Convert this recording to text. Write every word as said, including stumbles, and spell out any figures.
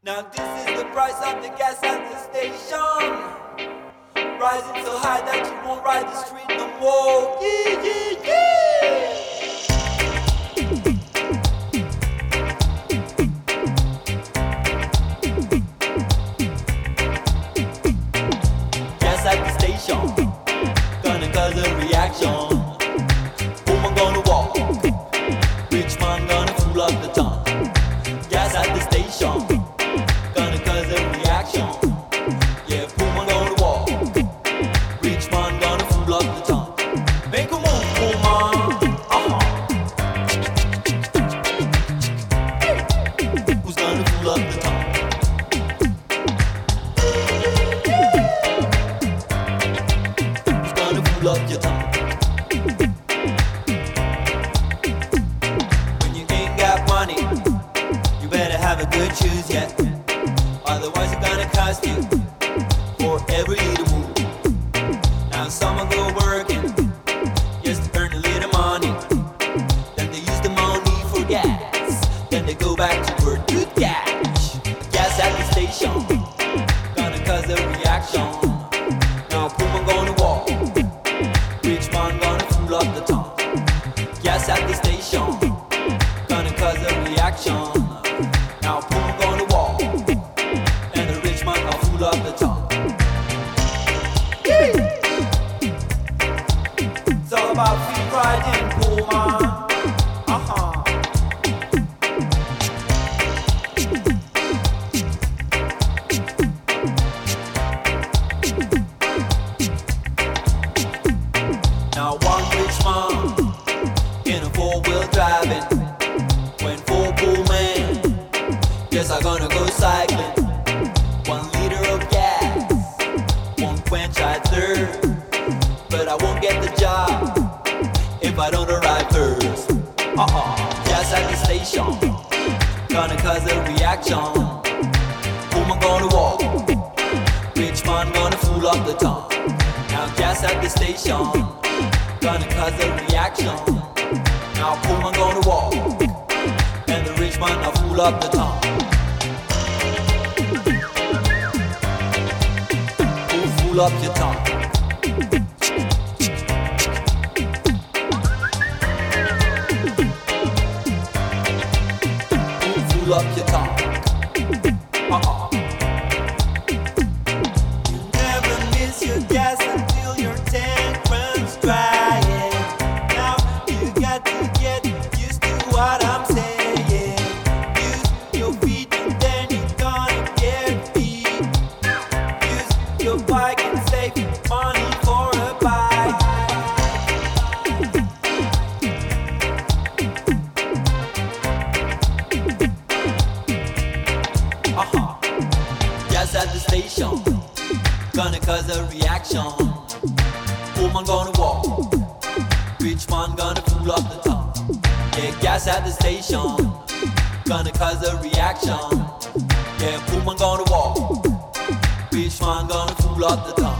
Now this is the price of the gas at the station, rising so high that you won't ride the street no more. Yeah, yeah, yeah. Gas at the station, gonna cause a reaction. Woman gonna walk, rich man gonna fool up the tongue. Gas at the station, gonna cause a reaction. Yeah, woman gonna walk, rich man gonna fool up the tongue. Make a move, woman. Uh-huh. Who's gonna fool up the tongue? Who's gonna fool up your tongue? When you ain't got money, you better have a good shoes yet. Otherwise it's gonna cost you for every little move. Now some will go working just to earn a little money. Then they use the money for gas. Then they go back to work with cash. Gas at the station, gonna cause a reaction. Now woman gonna walk, rich man gonna fool up the tongue. Gas at the station, gonna cause a reaction. Now woman gonna walk, and the rich man gonna fool up the tongue. It's all about free riding, woman. Uh-huh. Now one rich man in a four-wheel driving, when four poor men, yes I'm gonna go cycling. One liter of gas, won't quench I thirst, but I won't get the job if I don't arrive first. Uh-uh. Gas at the station, gonna cause a reaction. Woman gonna walk, rich man gonna fool up the tongue. Now gas at the station, gonna cause a reaction. Now woman gonna walk, and the rich man gonna fool up the tongue. Who fool up your tongue? Who fool up your tongue? Uh-uh. You never miss your gas until your tank runs dry. Yeah. Now you got to get used to what I'm saying. Use your feet and then you're gonna get feet. Use your bike and save money for a bike. Uh-huh. Gas at the station, gonna cause a reaction. Woman gonna walk, rich man gonna fool up the tongue. Yeah, gas at the station, gonna cause a reaction. Yeah, woman gonna walk, rich man gonna fool up the tongue.